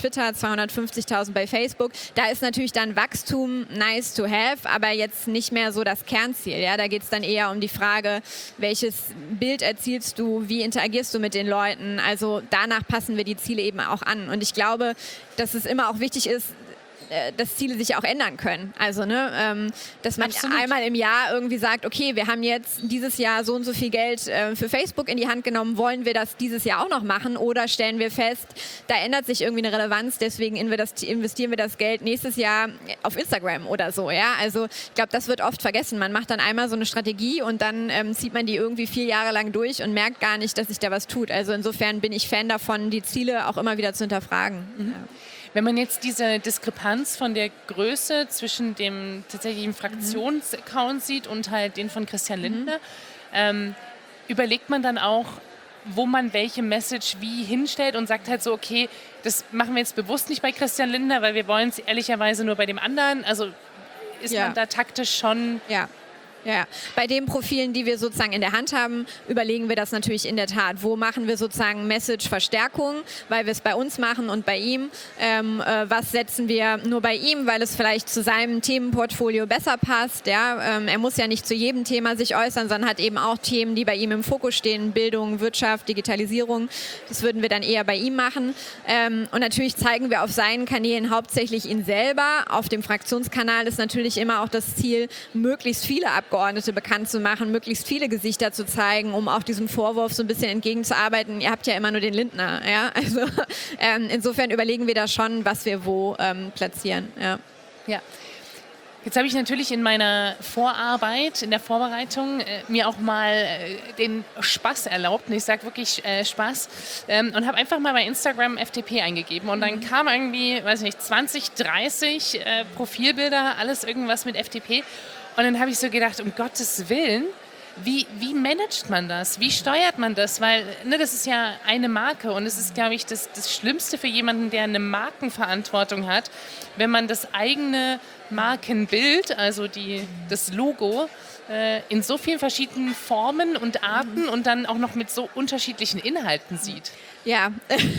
zweihundertfünfzigtausend bei Facebook. Da ist natürlich dann Wachstum nice to have, aber jetzt nicht mehr so das Kernziel. Ja? Da geht es dann eher um die Frage, welches Bild erzielst du, wie interagierst du mit den Leuten. Also danach passen wir die Ziele eben auch an. Und ich glaube, dass es immer auch wichtig ist, dass Ziele sich ja auch ändern können. Also, ne, ähm, dass man Absolut. einmal im Jahr irgendwie sagt, okay, wir haben jetzt dieses Jahr so und so viel Geld äh, für Facebook in die Hand genommen, wollen wir das dieses Jahr auch noch machen oder stellen wir fest, da ändert sich irgendwie eine Relevanz, deswegen investieren wir das Geld nächstes Jahr auf Instagram oder so. Ja? Also ich glaube, das wird oft vergessen. Man macht dann einmal so eine Strategie und dann ähm, zieht man die irgendwie vier Jahre lang durch und merkt gar nicht, dass sich da was tut. Also insofern bin ich Fan davon, die Ziele auch immer wieder zu hinterfragen. Mhm. Ja. Wenn man jetzt diese Diskrepanz von der Größe zwischen dem tatsächlichen Fraktionsaccount sieht und halt den von Christian Lindner, mhm. ähm, überlegt man dann auch, wo man welche Message wie hinstellt und sagt halt so, okay, das machen wir jetzt bewusst nicht bei Christian Lindner, weil wir wollen es ehrlicherweise nur bei dem anderen. Also ist ja. man da taktisch schon... Ja. Ja, bei den Profilen, die wir sozusagen in der Hand haben, überlegen wir das natürlich in der Tat. Wo machen wir sozusagen Message-Verstärkung, weil wir es bei uns machen und bei ihm? Ähm, äh, was setzen wir nur bei ihm, weil es vielleicht zu seinem Themenportfolio besser passt? Ja? Ähm, er muss ja nicht zu jedem Thema sich äußern, sondern hat eben auch Themen, die bei ihm im Fokus stehen. Bildung, Wirtschaft, Digitalisierung. Das würden wir dann eher bei ihm machen. Ähm, und natürlich zeigen wir auf seinen Kanälen hauptsächlich ihn selber. Auf dem Fraktionskanal ist natürlich immer auch das Ziel, möglichst viele Abgeordnete Abgeordnete bekannt zu machen, möglichst viele Gesichter zu zeigen, um auch diesem Vorwurf so ein bisschen entgegenzuarbeiten. Ihr habt ja immer nur den Lindner. Ja? Also ähm, insofern überlegen wir da schon, was wir wo ähm, platzieren. Ja. ja. Jetzt habe ich natürlich in meiner Vorarbeit, in der Vorbereitung äh, mir auch mal äh, den Spaß erlaubt, und ich sage wirklich äh, Spaß, ähm, und habe einfach mal bei Instagram F D P eingegeben und dann kam irgendwie, weiß ich nicht, zwanzig, dreißig äh, Profilbilder, alles irgendwas mit F D P. Und dann habe ich so gedacht, um Gottes Willen, wie, wie managt man das? Wie steuert man das? Weil ne, das ist ja eine Marke und es ist, glaube ich, das, das Schlimmste für jemanden, der eine Markenverantwortung hat, wenn man das eigene Markenbild, also die, das Logo, äh, in so vielen verschiedenen Formen und Arten und dann auch noch mit so unterschiedlichen Inhalten sieht. Ja,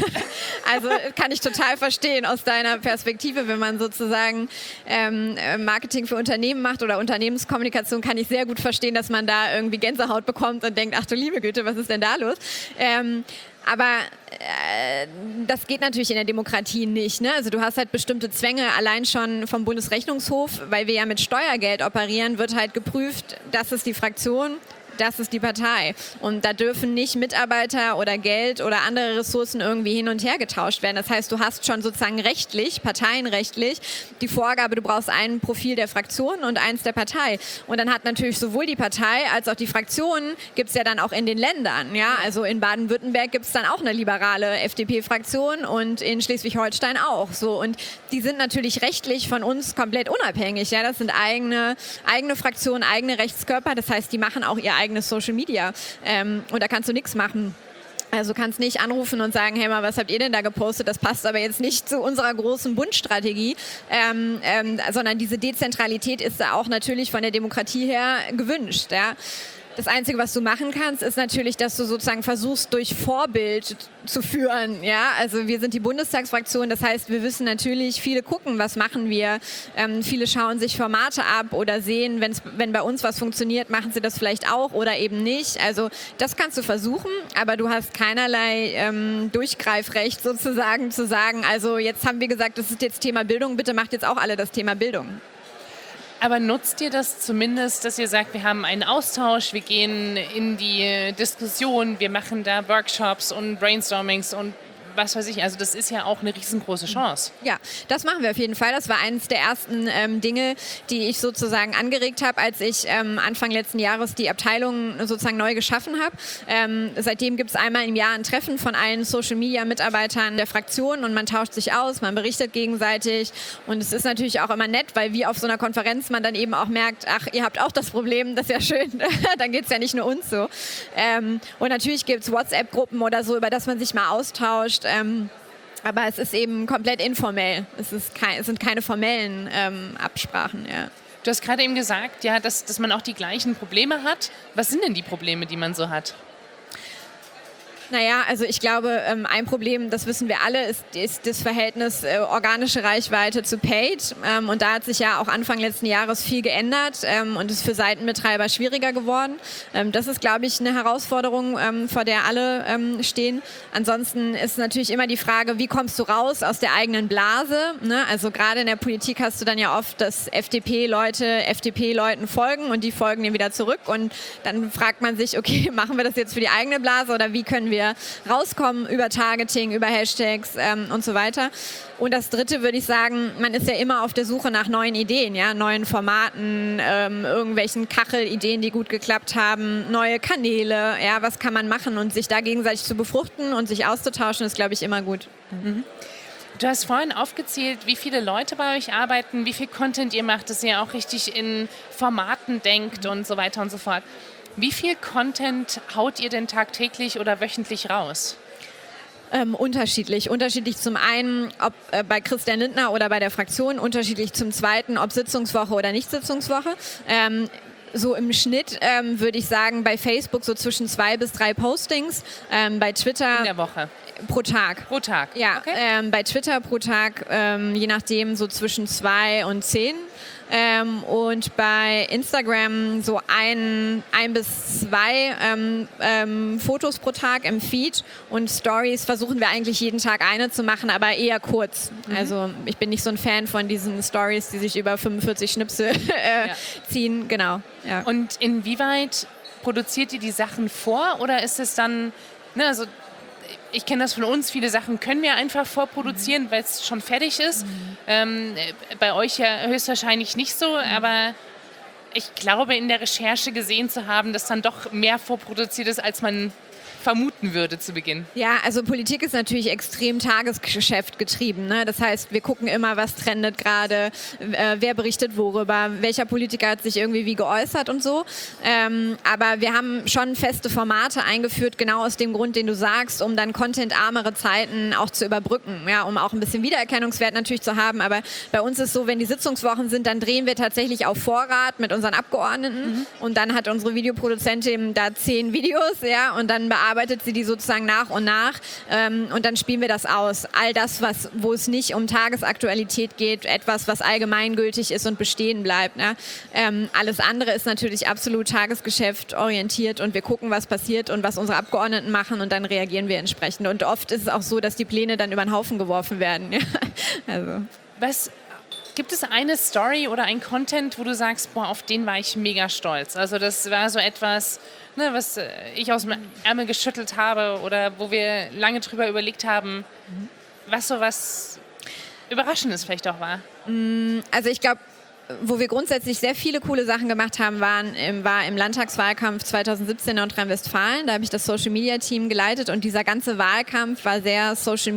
also kann ich total verstehen aus deiner Perspektive, wenn man sozusagen ähm, Marketing für Unternehmen macht oder Unternehmenskommunikation, kann ich sehr gut verstehen, dass man da irgendwie Gänsehaut bekommt und denkt, ach du liebe Güte, was ist denn da los? Ähm, aber äh, das geht natürlich in der Demokratie nicht. Ne? Also du hast halt bestimmte Zwänge, allein schon vom Bundesrechnungshof, weil wir ja mit Steuergeld operieren, wird halt geprüft, das ist die Fraktion, das ist die Partei. Und da dürfen nicht Mitarbeiter oder Geld oder andere Ressourcen irgendwie hin und her getauscht werden. Das heißt, du hast schon sozusagen rechtlich, parteienrechtlich, die Vorgabe, du brauchst ein Profil der Fraktion und eins der Partei. Und dann hat natürlich sowohl die Partei als auch die Fraktion, gibt es ja dann auch in den Ländern. Ja? Also in Baden-Württemberg gibt es dann auch eine liberale F D P-Fraktion und in Schleswig-Holstein auch. So. Und die sind natürlich rechtlich von uns komplett unabhängig. Ja? Das sind eigene, eigene Fraktionen, eigene Rechtskörper. Das heißt, die machen auch ihr eigenes Social Media. Ähm, und da kannst du nichts machen. Also kannst nicht anrufen und sagen, hey mal, was habt ihr denn da gepostet? Das passt aber jetzt nicht zu unserer großen Bundstrategie, ähm, ähm, sondern diese Dezentralität ist da auch natürlich von der Demokratie her gewünscht. Ja? Das Einzige, was du machen kannst, ist natürlich, dass du sozusagen versuchst, durch Vorbild zu führen. Ja? Also wir sind die Bundestagsfraktion, das heißt, wir wissen natürlich, viele gucken, was machen wir. Ähm, viele schauen sich Formate ab oder sehen, wenn's, wenn bei uns was funktioniert, machen sie das vielleicht auch oder eben nicht. Also das kannst du versuchen, aber du hast keinerlei ähm, Durchgreifrecht sozusagen zu sagen, also jetzt haben wir gesagt, das ist jetzt Thema Bildung, bitte macht jetzt auch alle das Thema Bildung. Aber nutzt ihr das zumindest, dass ihr sagt, wir haben einen Austausch, wir gehen in die Diskussion, wir machen da Workshops und Brainstormings und was weiß ich, also das ist ja auch eine riesengroße Chance. Ja, das machen wir auf jeden Fall. Das war eines der ersten ähm, Dinge, die ich sozusagen angeregt habe, als ich ähm, Anfang letzten Jahres die Abteilung sozusagen neu geschaffen habe. Ähm, seitdem gibt es einmal im Jahr ein Treffen von allen Social-Media-Mitarbeitern der Fraktion und man tauscht sich aus, man berichtet gegenseitig und es ist natürlich auch immer nett, weil wie auf so einer Konferenz man dann eben auch merkt, ach, ihr habt auch das Problem, das ist ja schön, dann geht es ja nicht nur uns so. Ähm, und natürlich gibt es WhatsApp-Gruppen oder so, über das man sich mal austauscht. Ähm, aber es ist eben komplett informell. Es, ist kein, es sind keine formellen ähm, Absprachen. Ja. Du hast gerade eben gesagt, ja, dass, dass man auch die gleichen Probleme hat. Was sind denn die Probleme, die man so hat? Naja, also ich glaube, ähm, ein Problem, das wissen wir alle, ist, ist das Verhältnis äh, organische Reichweite zu Paid. Ähm, und da hat sich ja auch Anfang letzten Jahres viel geändert ähm, und ist für Seitenbetreiber schwieriger geworden. Ähm, das ist, glaube ich, eine Herausforderung, ähm, vor der alle ähm, stehen. Ansonsten ist natürlich immer die Frage, wie kommst du raus aus der eigenen Blase? Ne? Also gerade in der Politik hast du dann ja oft, dass F D P-Leute F D P-Leuten folgen und die folgen dir wieder zurück. Und dann fragt man sich, okay, machen wir das jetzt für die eigene Blase oder wie können wir rauskommen über Targeting, über Hashtags ähm, und so weiter. Und das Dritte würde ich sagen, man ist ja immer auf der Suche nach neuen Ideen, ja, neuen Formaten, ähm, irgendwelchen Kachelideen, die gut geklappt haben, neue Kanäle, ja, was kann man machen und sich da gegenseitig zu befruchten und sich auszutauschen, ist, glaube ich, immer gut. Mhm. Du hast vorhin aufgezählt, wie viele Leute bei euch arbeiten, wie viel Content ihr macht, dass ihr auch richtig in Formaten denkt und so weiter und so fort. Wie viel Content haut ihr denn tagtäglich oder wöchentlich raus? Ähm, unterschiedlich. Unterschiedlich zum einen, ob äh, bei Christian Lindner oder bei der Fraktion, unterschiedlich zum zweiten, ob Sitzungswoche oder nicht Sitzungswoche. Ähm, So im Schnitt ähm, würde ich sagen, bei Facebook so zwischen zwei bis drei Postings, ähm, bei Twitter in der Woche. Pro Tag. Pro Tag. Ja, okay. ähm, bei Twitter pro Tag, ähm, je nachdem so zwischen zwei und zehn. Ähm, und bei Instagram so ein, ein bis zwei ähm, ähm, Fotos pro Tag im Feed und Stories versuchen wir eigentlich jeden Tag eine zu machen, aber eher kurz. Mhm. Also ich bin nicht so ein Fan von diesen Stories, die sich über fünfundvierzig Schnipsel äh, ja. ziehen. Genau. Ja. Und inwieweit produziert ihr die Sachen vor oder ist es dann, ne, also ich kenne das von uns, viele Sachen können wir einfach vorproduzieren, mhm. weil es schon fertig ist. Mhm. Ähm, bei euch ja höchstwahrscheinlich nicht so, mhm. aber ich glaube, in der Recherche gesehen zu haben, dass dann doch mehr vorproduziert ist, als man vermuten würde zu Beginn. Ja, also Politik ist natürlich extrem Tagesgeschäft getrieben. Ne? Das heißt, wir gucken immer, was trendet gerade, äh, wer berichtet worüber, welcher Politiker hat sich irgendwie wie geäußert und so. Ähm, aber wir haben schon feste Formate eingeführt, genau aus dem Grund, den du sagst, um dann contentarmere Zeiten auch zu überbrücken, ja, um auch ein bisschen Wiedererkennungswert natürlich zu haben. Aber bei uns ist so, wenn die Sitzungswochen sind, dann drehen wir tatsächlich auf Vorrat mit unseren Abgeordneten mhm. und dann hat unsere Videoproduzentin da zehn Videos, ja, und dann bearbeitet arbeitet sie die sozusagen nach und nach ähm, und dann spielen wir das aus. All das, was, wo es nicht um Tagesaktualität geht, etwas, was allgemeingültig ist und bestehen bleibt. Ne? Ähm, alles andere ist natürlich absolut Tagesgeschäft orientiert und wir gucken, was passiert und was unsere Abgeordneten machen und dann reagieren wir entsprechend. Und oft ist es auch so, dass die Pläne dann über den Haufen geworfen werden. Ja? Also. Was Gibt es eine Story oder ein Content, wo du sagst, boah, auf den war ich mega stolz? Also das war so etwas, ne, was ich aus dem Ärmel geschüttelt habe oder wo wir lange drüber überlegt haben, was so was Überraschendes vielleicht auch war. Also ich glaube, wo wir grundsätzlich sehr viele coole Sachen gemacht haben, waren, war im Landtagswahlkampf zweitausendsiebzehn in Nordrhein-Westfalen. Da habe ich das Social-Media-Team geleitet und dieser ganze Wahlkampf war sehr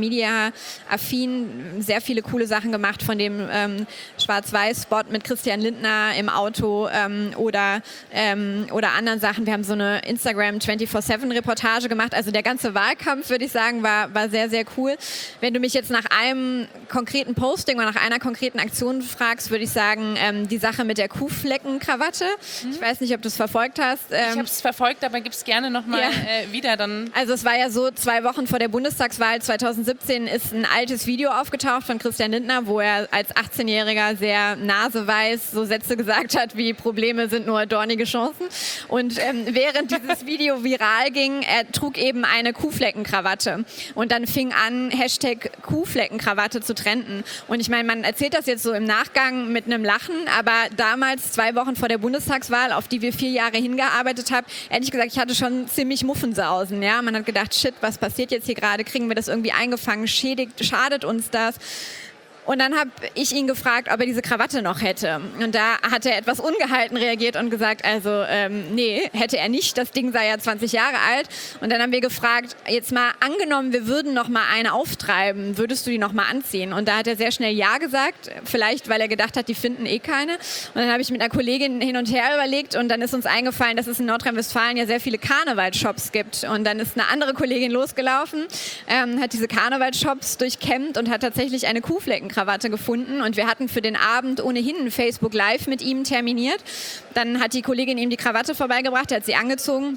Social-Media-affin, sehr viele coole Sachen gemacht von dem ähm, Schwarz-Weiß-Spot mit Christian Lindner im Auto ähm, oder, ähm, oder anderen Sachen. Wir haben so eine Instagram vierundzwanzig sieben Reportage gemacht. Also der ganze Wahlkampf, würde ich sagen, war, war sehr, sehr cool. Wenn du mich jetzt nach einem konkreten Posting oder nach einer konkreten Aktion fragst, würde ich sagen, Ähm, die Sache mit der Kuhfleckenkrawatte. Mhm. Ich weiß nicht, ob du es verfolgt hast. Ähm, ich habe es verfolgt, aber gib es gerne nochmal ja. äh, wieder. Dann. Also es war ja so, zwei Wochen vor der Bundestagswahl zweitausendsiebzehn ist ein altes Video aufgetaucht von Christian Lindner, wo er als achtzehnjähriger sehr naseweiß so Sätze gesagt hat, wie Probleme sind nur dornige Chancen. Und ähm, während dieses Video viral ging, er trug eben eine Kuhfleckenkrawatte. Und dann fing an, Hashtag Kuhfleckenkrawatte zu trenden. Und ich meine, man erzählt das jetzt so im Nachgang mit einem Lachen, aber damals, zwei Wochen vor der Bundestagswahl, auf die wir vier Jahre hingearbeitet haben, ehrlich gesagt, ich hatte schon ziemlich Muffensausen. Ja? Man hat gedacht, shit, was passiert jetzt hier gerade? Kriegen wir das irgendwie eingefangen? Schädigt, schadet uns das? Und dann habe ich ihn gefragt, ob er diese Krawatte noch hätte. Und da hat er etwas ungehalten reagiert und gesagt, also ähm, nee, hätte er nicht. Das Ding sei ja zwanzig Jahre alt. Und dann haben wir gefragt, jetzt mal angenommen, wir würden noch mal eine auftreiben, würdest du die noch mal anziehen? Und da hat er sehr schnell Ja gesagt, vielleicht weil er gedacht hat, die finden eh keine. Und dann habe ich mit einer Kollegin hin und her überlegt und dann ist uns eingefallen, dass es in Nordrhein-Westfalen ja sehr viele Karnevalshops gibt. Und dann ist eine andere Kollegin losgelaufen, ähm, hat diese Karnevalshops durchkämmt und hat tatsächlich eine Kuhfleckenkrawatte gefunden und wir hatten für den Abend ohnehin ein Facebook Live mit ihm terminiert. Dann hat die Kollegin ihm die Krawatte vorbeigebracht, er hat sie angezogen.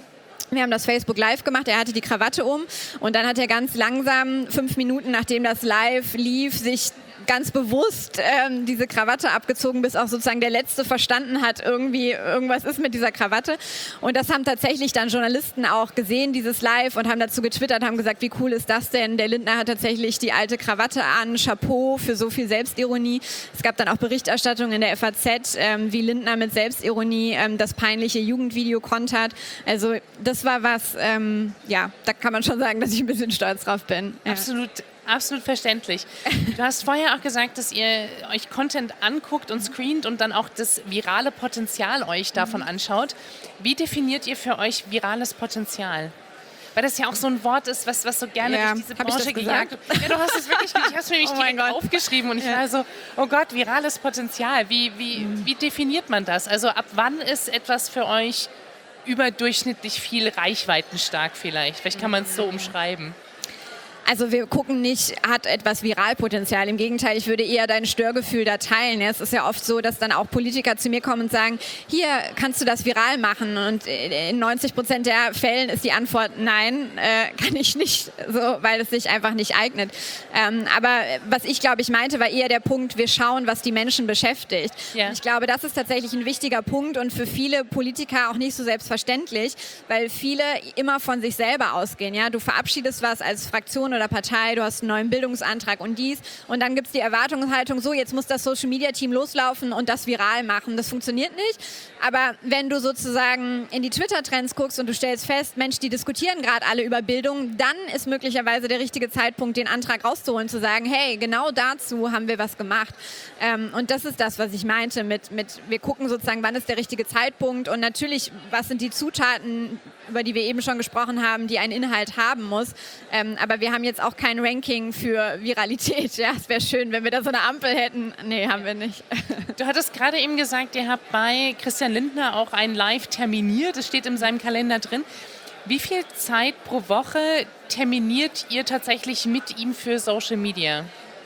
Wir haben das Facebook Live gemacht, er hatte die Krawatte um und dann hat er ganz langsam, fünf Minuten nachdem das Live lief, sich ganz bewusst ähm, diese Krawatte abgezogen, bis auch sozusagen der Letzte verstanden hat, irgendwie irgendwas ist mit dieser Krawatte. Und das haben tatsächlich dann Journalisten auch gesehen, dieses Live, und haben dazu getwittert, haben gesagt, wie cool ist das denn? Der Lindner hat tatsächlich die alte Krawatte an, Chapeau für so viel Selbstironie. Es gab dann auch Berichterstattung in der F A Z, ähm, wie Lindner mit Selbstironie ähm, das peinliche Jugendvideo kontert. Also das war was, ähm, ja, da kann man schon sagen, dass ich ein bisschen stolz drauf bin. Ja. Absolut. Absolut verständlich. Du hast vorher auch gesagt, dass ihr euch Content anguckt und screent und dann auch das virale Potenzial euch davon anschaut. Wie definiert ihr für euch virales Potenzial? Weil das ja auch so ein Wort ist, was, was so gerne ja, durch diese Branche gejagt wird. Ja, du hast es wirklich, ich habe es mir nämlich oh direkt aufgeschrieben und ich ja. war so, oh Gott, virales Potenzial. Wie, wie, mhm. wie definiert man das? Also ab wann ist etwas für euch überdurchschnittlich viel reichweitenstark vielleicht? Vielleicht kann man es so umschreiben. Also wir gucken nicht, hat etwas Viralpotenzial. Im Gegenteil, ich würde eher dein Störgefühl da teilen. Es ist ja oft so, dass dann auch Politiker zu mir kommen und sagen, hier kannst du das viral machen. Und in neunzig Prozent der Fällen ist die Antwort nein, äh, kann ich nicht, so, weil es sich einfach nicht eignet. Ähm, aber was ich glaube ich meinte, war eher der Punkt, wir schauen, was die Menschen beschäftigt. Ja. Und ich glaube, das ist tatsächlich ein wichtiger Punkt und für viele Politiker auch nicht so selbstverständlich, weil viele immer von sich selber ausgehen. Ja? Du verabschiedest was als Fraktion oder Partei, du hast einen neuen Bildungsantrag und dies. Und dann gibt es die Erwartungshaltung, so jetzt muss das Social-Media-Team loslaufen und das viral machen. Das funktioniert nicht. Aber wenn du sozusagen in die Twitter-Trends guckst und du stellst fest, Mensch, die diskutieren gerade alle über Bildung, dann ist möglicherweise der richtige Zeitpunkt, den Antrag rauszuholen, zu sagen, hey, genau dazu haben wir was gemacht. Ähm, und das ist das, was ich meinte mit, mit, wir gucken sozusagen, wann ist der richtige Zeitpunkt und natürlich, was sind die Zutaten, über die wir eben schon gesprochen haben, die ein Inhalt haben muss. Ähm, aber wir haben jetzt auch kein Ranking für Viralität. Ja, es wäre schön, wenn wir da so eine Ampel hätten. Nee, haben wir nicht. Du hattest gerade eben gesagt, ihr habt bei Christian Lindner auch ein Live terminiert. Das steht in seinem Kalender drin. Wie viel Zeit pro Woche terminiert ihr tatsächlich mit ihm für Social Media?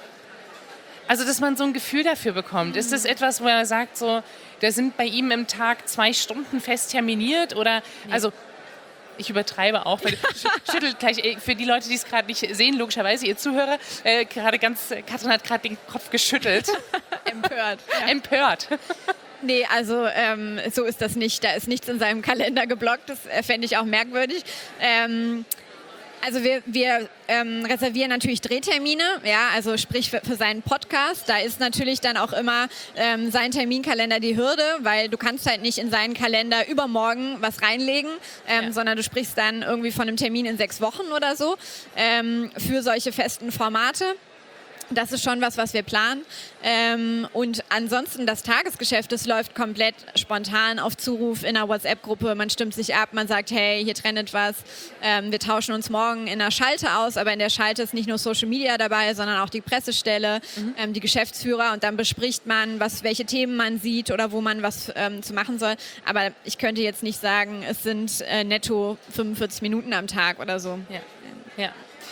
Also, dass man so ein Gefühl dafür bekommt. Mhm. Ist das etwas, wo er sagt, so, da sind bei ihm im Tag zwei Stunden fest terminiert? Oder, nee. also... Ich übertreibe auch, weil schüttelt gleich, für die Leute, die es gerade nicht sehen, logischerweise, ihr Zuhörer, äh, gerade ganz, Katrin hat gerade den Kopf geschüttelt. Empört. Ja. Empört. Nee, also ähm, so ist das nicht. Da ist nichts in seinem Kalender geblockt, das äh, fände ich auch merkwürdig. Ähm, Also wir, wir ähm, reservieren natürlich Drehtermine, ja, also sprich für, für seinen Podcast. Da ist natürlich dann auch immer ähm, sein Terminkalender die Hürde, weil du kannst halt nicht in seinen Kalender übermorgen was reinlegen, ähm, ja. sondern du sprichst dann irgendwie von einem Termin in sechs Wochen oder so ähm, für solche festen Formate. Das ist schon was, was wir planen. Ähm, und ansonsten das Tagesgeschäft, das läuft komplett spontan auf Zuruf in einer WhatsApp-Gruppe. Man stimmt sich ab, man sagt, hey, hier trennt was. Ähm, wir tauschen uns morgen in einer Schalte aus, aber in der Schalte ist nicht nur Social Media dabei, sondern auch die Pressestelle, mhm. ähm, die Geschäftsführer. Und dann bespricht man, was, welche Themen man sieht oder wo man was ähm, zu machen soll. Aber ich könnte jetzt nicht sagen, es sind äh, netto fünfundvierzig Minuten am Tag oder so. Ja, ja.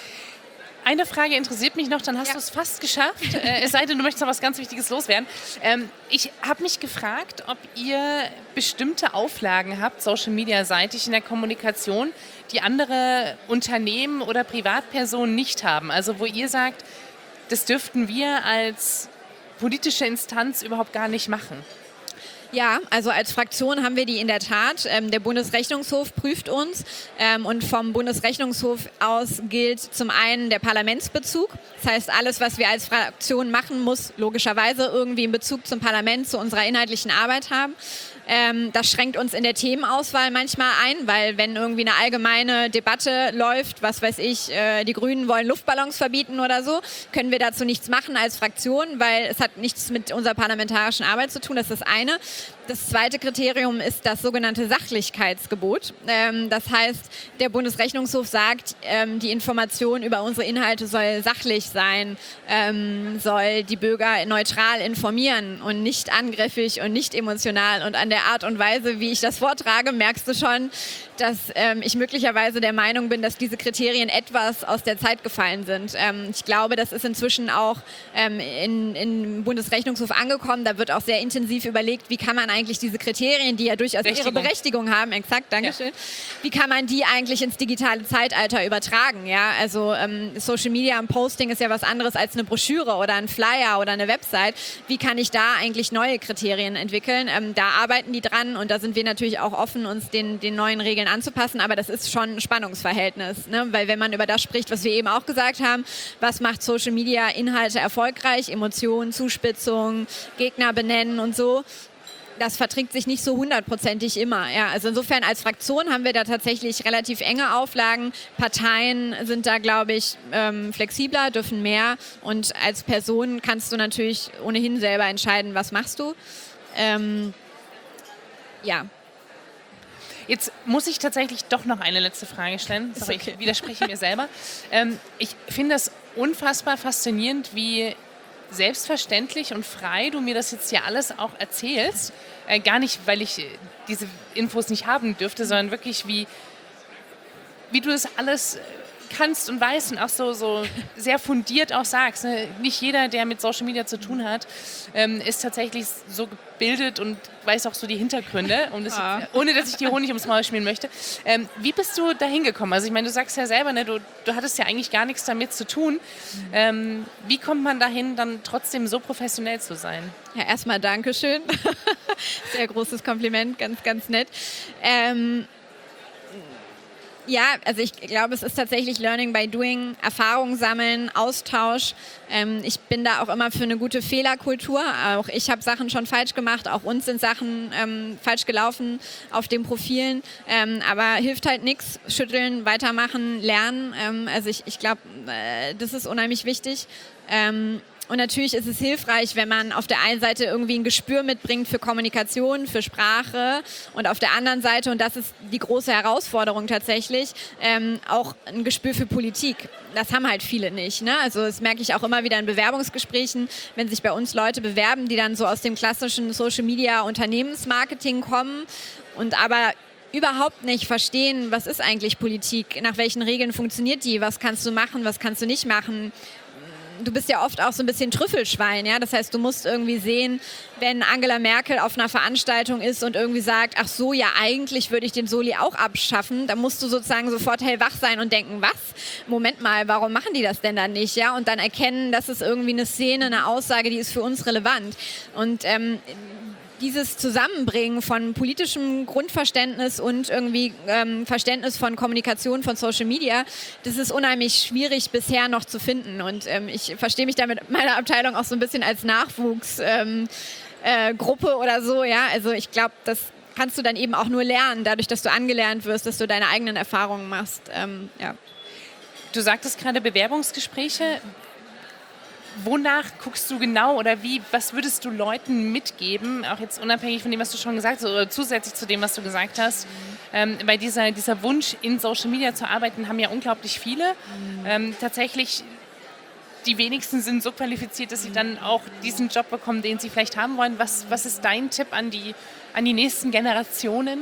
Eine Frage interessiert mich noch, dann hast ja. du es fast geschafft. Äh, es sei denn, du möchtest noch was ganz Wichtiges loswerden. Ähm, ich habe mich gefragt, ob ihr bestimmte Auflagen habt, Social-Media-seitig in der Kommunikation, die andere Unternehmen oder Privatpersonen nicht haben. Also wo ihr sagt, das dürften wir als politische Instanz überhaupt gar nicht machen. Ja, also als Fraktion haben wir die in der Tat. Ähm, der Bundesrechnungshof prüft uns ähm, und vom Bundesrechnungshof aus gilt zum einen der Parlamentsbezug. Das heißt, alles, was wir als Fraktion machen, muss logischerweise irgendwie einen Bezug zum Parlament, zu unserer inhaltlichen Arbeit haben. Ähm, das schränkt uns in der Themenauswahl manchmal ein, weil wenn irgendwie eine allgemeine Debatte läuft, was weiß ich, äh, die Grünen wollen Luftballons verbieten oder so, können wir dazu nichts machen als Fraktion, weil es hat nichts mit unserer parlamentarischen Arbeit zu tun, das ist das eine. Das zweite Kriterium ist das sogenannte Sachlichkeitsgebot. Ähm, das heißt, der Bundesrechnungshof sagt, ähm, die Information über unsere Inhalte soll sachlich sein, ähm, soll die Bürger neutral informieren und nicht angriffig und nicht emotional. Und an der Art und Weise, wie ich das vortrage, merkst du schon, dass ähm, ich möglicherweise der Meinung bin, dass diese Kriterien etwas aus der Zeit gefallen sind. Ähm, ich glaube, das ist inzwischen auch ähm, in, in Bundesrechnungshof angekommen. Da wird auch sehr intensiv überlegt, wie kann man eigentlich eigentlich diese Kriterien, die ja durchaus ihre Berechtigung haben, exakt, Dankeschön, ja. wie kann man die eigentlich ins digitale Zeitalter übertragen? Ja? Also ähm, Social Media und Posting ist ja was anderes als eine Broschüre oder ein Flyer oder eine Website. Wie kann ich da eigentlich neue Kriterien entwickeln? Ähm, da arbeiten die dran und da sind wir natürlich auch offen, uns den, den neuen Regeln anzupassen, aber das ist schon ein Spannungsverhältnis, ne? Weil wenn man über das spricht, was wir eben auch gesagt haben, was macht Social Media Inhalte erfolgreich, Emotionen, Zuspitzung, Gegner benennen und so, das verträgt sich nicht so hundertprozentig immer. Ja, also insofern als Fraktion haben wir da tatsächlich relativ enge Auflagen. Parteien sind da, glaube ich, ähm, flexibler, dürfen mehr. Und als Person kannst du natürlich ohnehin selber entscheiden, was machst du. Ähm, ja. Jetzt muss ich tatsächlich doch noch eine letzte Frage stellen. Sorry, okay. Ich widerspreche mir selber. Ähm, ich finde das unfassbar faszinierend, wie selbstverständlich und frei du mir das jetzt hier alles auch erzählst. Äh, gar nicht, weil ich diese Infos nicht haben dürfte, sondern wirklich, wie, wie du das alles kannst und weißt und auch so, so sehr fundiert auch sagst. Ne? Nicht jeder, der mit Social Media zu tun hat, ähm, ist tatsächlich so gebildet und weiß auch so die Hintergründe, um das, ja. ohne dass ich dir Honig ums Maul schmieren möchte. Ähm, wie bist du da hingekommen? Also ich meine, du sagst ja selber, ne, du, du hattest ja eigentlich gar nichts damit zu tun. Ähm, wie kommt man dahin, dann trotzdem so professionell zu sein? Ja, erstmal Dankeschön. Sehr großes Kompliment, ganz, ganz nett. Ähm, Ja, also ich glaube, es ist tatsächlich Learning by Doing, Erfahrung sammeln, Austausch. Ähm, ich bin da auch immer für eine gute Fehlerkultur. Auch ich habe Sachen schon falsch gemacht, auch uns sind Sachen ähm, falsch gelaufen auf den Profilen. Ähm, aber hilft halt nichts. Schütteln, weitermachen, lernen. Ähm, also ich, ich glaube, äh, das ist unheimlich wichtig. Ähm, Und natürlich ist es hilfreich, wenn man auf der einen Seite irgendwie ein Gespür mitbringt für Kommunikation, für Sprache und auf der anderen Seite, und das ist die große Herausforderung tatsächlich, ähm, auch ein Gespür für Politik. Das haben halt viele nicht. Ne? Also das merke ich auch immer wieder in Bewerbungsgesprächen, wenn sich bei uns Leute bewerben, die dann so aus dem klassischen Social-Media-Unternehmensmarketing kommen und aber überhaupt nicht verstehen, was ist eigentlich Politik, nach welchen Regeln funktioniert die, was kannst du machen, was kannst du nicht machen. Du bist ja oft auch so ein bisschen Trüffelschwein, ja. Das heißt, du musst irgendwie sehen, wenn Angela Merkel auf einer Veranstaltung ist und irgendwie sagt, ach so, ja, eigentlich würde ich den Soli auch abschaffen, dann musst du sozusagen sofort hellwach sein und denken, was? Moment mal, warum machen die das denn dann nicht, ja? Und dann erkennen, das ist irgendwie eine Szene, eine Aussage, die ist für uns relevant. Und ähm, dieses Zusammenbringen von politischem Grundverständnis und irgendwie ähm, Verständnis von Kommunikation, von Social Media, das ist unheimlich schwierig bisher noch zu finden. Und ähm, ich verstehe mich da mit meiner Abteilung auch so ein bisschen als Nachwuchsgruppe ähm, äh, oder so. Ja? Also ich glaube, das kannst du dann eben auch nur lernen, dadurch, dass du angelernt wirst, dass du deine eigenen Erfahrungen machst. Ähm, ja. Du sagtest gerade Bewerbungsgespräche. Wonach guckst du genau oder wie, was würdest du Leuten mitgeben, auch jetzt unabhängig von dem, was du schon gesagt hast oder zusätzlich zu dem, was du gesagt hast, mhm. ähm, weil dieser, dieser Wunsch, in Social Media zu arbeiten, haben ja unglaublich viele. Mhm. Ähm, tatsächlich, die wenigsten sind so qualifiziert, dass sie dann auch diesen Job bekommen, den sie vielleicht haben wollen. Was, was ist dein Tipp an die, an die nächsten Generationen?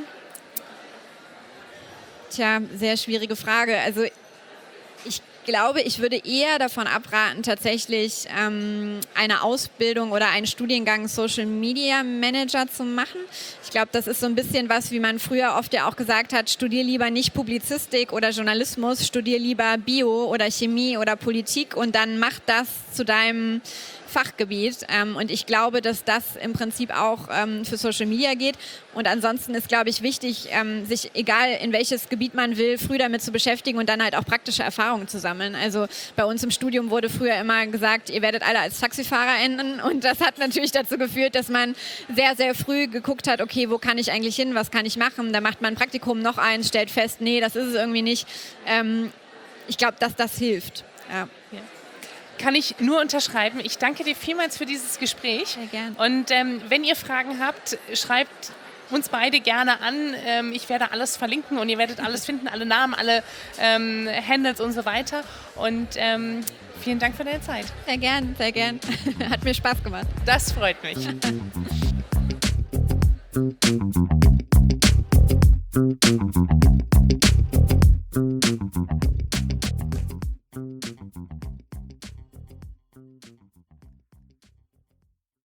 Tja, sehr schwierige Frage. Also ich glaube, ich würde eher davon abraten, tatsächlich ähm, eine Ausbildung oder einen Studiengang Social Media Manager zu machen. Ich glaube, das ist so ein bisschen was, wie man früher oft ja auch gesagt hat, studier lieber nicht Publizistik oder Journalismus, studier lieber Bio oder Chemie oder Politik und dann mach das zu deinem Fachgebiet. Ähm, und ich glaube, dass das im Prinzip auch ähm, für Social Media geht. Und ansonsten ist, glaube ich, wichtig, ähm, sich, egal in welches Gebiet man will, früh damit zu beschäftigen und dann halt auch praktische Erfahrungen zu sammeln. Also bei uns im Studium wurde früher immer gesagt, ihr werdet alle als Taxifahrer enden. Und das hat natürlich dazu geführt, dass man sehr, sehr früh geguckt hat, okay, wo kann ich eigentlich hin, was kann ich machen? Da macht man ein Praktikum noch eins, stellt fest, nee, das ist es irgendwie nicht. Ähm, ich glaube, dass das hilft. Ja. Ja. Kann ich nur unterschreiben. Ich danke dir vielmals für dieses Gespräch. Sehr gern. Und ähm, wenn ihr Fragen habt, schreibt uns beide gerne an. Ähm, ich werde alles verlinken und ihr werdet alles finden, alle Namen, alle ähm, Handles und so weiter. Und ähm, vielen Dank für deine Zeit. Sehr gern, sehr gern. Hat mir Spaß gemacht. Das freut mich.